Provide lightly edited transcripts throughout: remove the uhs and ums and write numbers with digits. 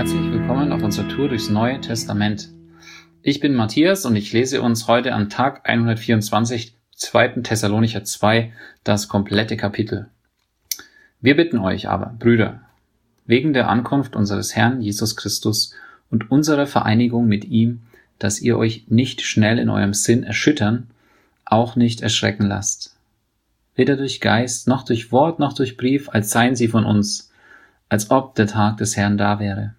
Herzlich willkommen auf unserer Tour durchs Neue Testament. Ich bin Matthias und ich lese uns heute an Tag 124, 2. Thessalonicher 2, das komplette Kapitel. Wir bitten euch aber, Brüder, wegen der Ankunft unseres Herrn Jesus Christus und unserer Vereinigung mit ihm, dass ihr euch nicht schnell in eurem Sinn erschüttern, auch nicht erschrecken lasst. Weder durch Geist, noch durch Wort, noch durch Brief, als seien sie von uns, als ob der Tag des Herrn da wäre.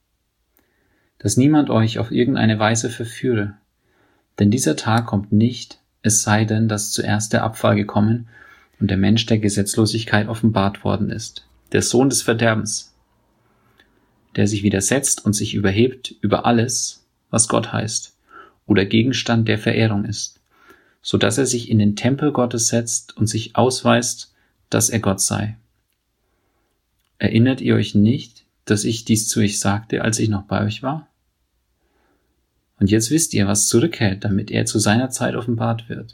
Dass niemand euch auf irgendeine Weise verführe, denn dieser Tag kommt nicht, es sei denn, dass zuerst der Abfall gekommen und der Mensch der Gesetzlosigkeit offenbart worden ist, der Sohn des Verderbens, der sich widersetzt und sich überhebt über alles, was Gott heißt, oder Gegenstand der Verehrung ist, so dass er sich in den Tempel Gottes setzt und sich ausweist, dass er Gott sei. Erinnert ihr euch nicht, dass ich dies zu euch sagte, als ich noch bei euch war? Und jetzt wisst ihr, was zurückhält, damit er zu seiner Zeit offenbart wird.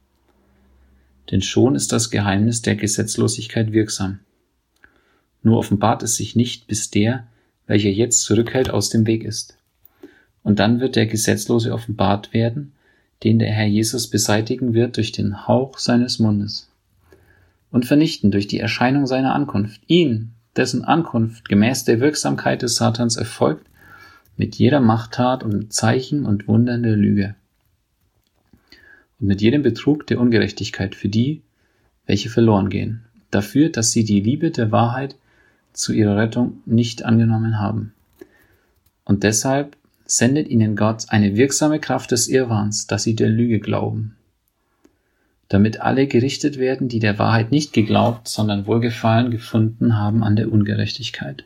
Denn schon ist das Geheimnis der Gesetzlosigkeit wirksam. Nur offenbart es sich nicht, bis der, welcher jetzt zurückhält, aus dem Weg ist. Und dann wird der Gesetzlose offenbart werden, den der Herr Jesus beseitigen wird durch den Hauch seines Mundes und vernichten durch die Erscheinung seiner Ankunft, ihn, dessen Ankunft gemäß der Wirksamkeit des Satans erfolgt, mit jeder Machttat und mit Zeichen und Wundern der Lüge und mit jedem Betrug der Ungerechtigkeit für die, welche verloren gehen, dafür, dass sie die Liebe der Wahrheit zu ihrer Rettung nicht angenommen haben. Und deshalb sendet ihnen Gott eine wirksame Kraft des Irrwahns, dass sie der Lüge glauben, damit alle gerichtet werden, die der Wahrheit nicht geglaubt, sondern Wohlgefallen gefunden haben an der Ungerechtigkeit.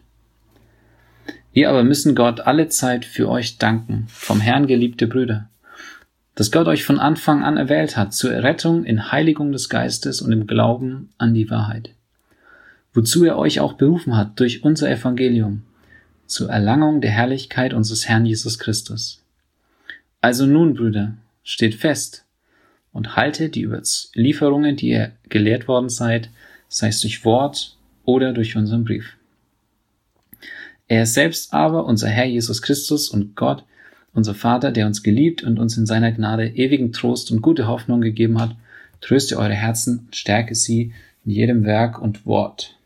Wir aber müssen Gott alle Zeit für euch danken, vom Herrn geliebte Brüder, dass Gott euch von Anfang an erwählt hat, zur Errettung in Heiligung des Geistes und im Glauben an die Wahrheit, wozu er euch auch berufen hat durch unser Evangelium, zur Erlangung der Herrlichkeit unseres Herrn Jesus Christus. Also nun, Brüder, steht fest, und haltet die Überlieferungen, die ihr gelehrt worden seid, sei es durch Wort oder durch unseren Brief. Er selbst aber, unser Herr Jesus Christus und Gott, unser Vater, der uns geliebt und uns in seiner Gnade ewigen Trost und gute Hoffnung gegeben hat, tröste eure Herzen und stärke sie in jedem Werk und Wort.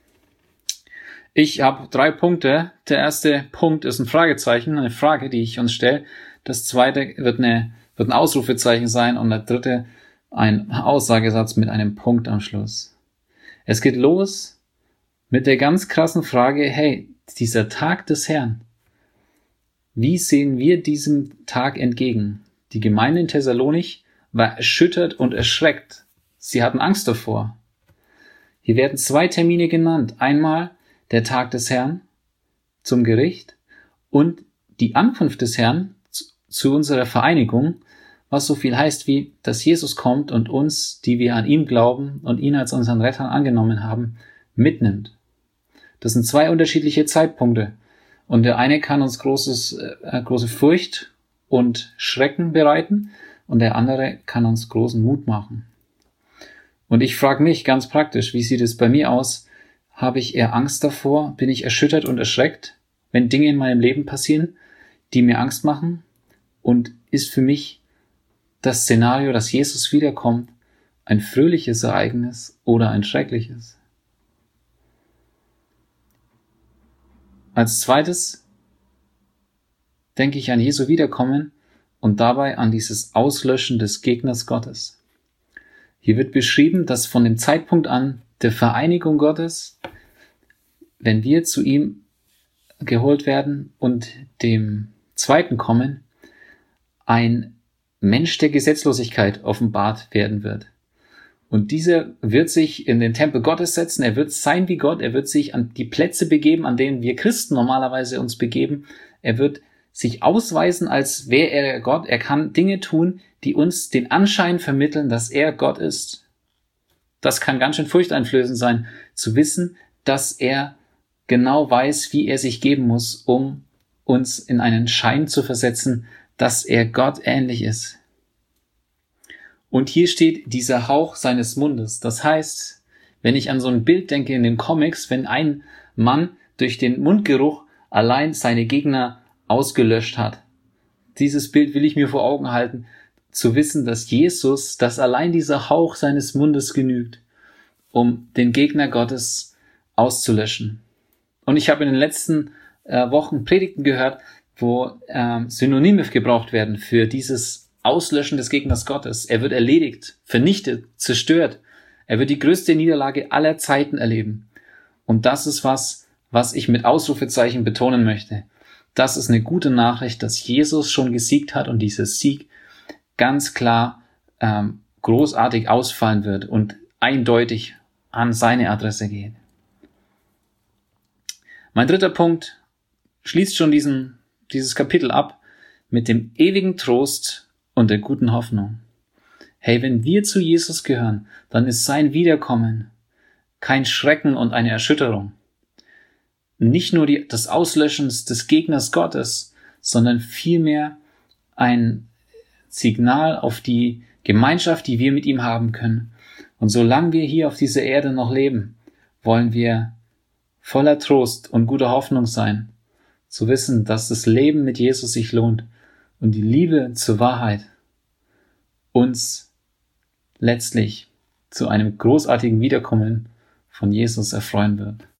Ich habe 3 Punkte. Der erste Punkt ist ein Fragezeichen, eine Frage, die ich uns stelle. Das zweite wird ein Ausrufezeichen sein und der dritte ein Aussagesatz mit einem Punkt am Schluss. Es geht los mit der ganz krassen Frage, hey, dieser Tag des Herrn, wie sehen wir diesem Tag entgegen? Die Gemeinde in Thessalonich war erschüttert und erschreckt. Sie hatten Angst davor. Hier werden 2 Termine genannt. Einmal der Tag des Herrn zum Gericht und die Ankunft des Herrn zu unserer Vereinigung, was so viel heißt wie, dass Jesus kommt und uns, die wir an ihn glauben und ihn als unseren Retter angenommen haben, mitnimmt. Das sind 2 unterschiedliche Zeitpunkte. Und der eine kann uns große Furcht und Schrecken bereiten und der andere kann uns großen Mut machen. Und ich frage mich ganz praktisch, wie sieht es bei mir aus? Habe ich eher Angst davor? Bin ich erschüttert und erschreckt, wenn Dinge in meinem Leben passieren, die mir Angst machen? Und ist für mich das Szenario, dass Jesus wiederkommt, ein fröhliches Ereignis oder ein schreckliches? Als zweites denke ich an Jesu Wiederkommen und dabei an dieses Auslöschen des Gegners Gottes. Hier wird beschrieben, dass von dem Zeitpunkt an der Vereinigung Gottes, wenn wir zu ihm geholt werden und dem zweiten Kommen, ein Mensch der Gesetzlosigkeit offenbart werden wird. Und dieser wird sich in den Tempel Gottes setzen, er wird sein wie Gott, er wird sich an die Plätze begeben, an denen wir Christen normalerweise uns begeben. Er wird sich ausweisen, als wäre er Gott. Er kann Dinge tun, die uns den Anschein vermitteln, dass er Gott ist. Das kann ganz schön furchteinflößend sein, zu wissen, dass er genau weiß, wie er sich geben muss, um uns in einen Schein zu versetzen, dass er Gott ähnlich ist. Und hier steht dieser Hauch seines Mundes. Das heißt, wenn ich an so ein Bild denke in den Comics, wenn ein Mann durch den Mundgeruch allein seine Gegner ausgelöscht hat. Dieses Bild will ich mir vor Augen halten, zu wissen, dass Jesus, dass allein dieser Hauch seines Mundes genügt, um den Gegner Gottes auszulöschen. Und ich habe in den letzten Wochen Predigten gehört, wo Synonyme gebraucht werden für dieses Auslöschen des Gegners Gottes. Er wird erledigt, vernichtet, zerstört. Er wird die größte Niederlage aller Zeiten erleben. Und das ist was ich mit Ausrufezeichen betonen möchte. Das ist eine gute Nachricht, dass Jesus schon gesiegt hat und dieser Sieg ganz klar großartig ausfallen wird und eindeutig an seine Adresse geht. Mein dritter Punkt schließt schon dieses Kapitel ab mit dem ewigen Trost und der guten Hoffnung. Hey, wenn wir zu Jesus gehören, dann ist sein Wiederkommen kein Schrecken und eine Erschütterung. Nicht nur das Auslöschen des Gegners Gottes, sondern vielmehr ein Signal auf die Gemeinschaft, die wir mit ihm haben können. Und solange wir hier auf dieser Erde noch leben, wollen wir voller Trost und guter Hoffnung sein, zu wissen, dass das Leben mit Jesus sich lohnt und die Liebe zur Wahrheit uns letztlich zu einem großartigen Wiederkommen von Jesus erfreuen wird.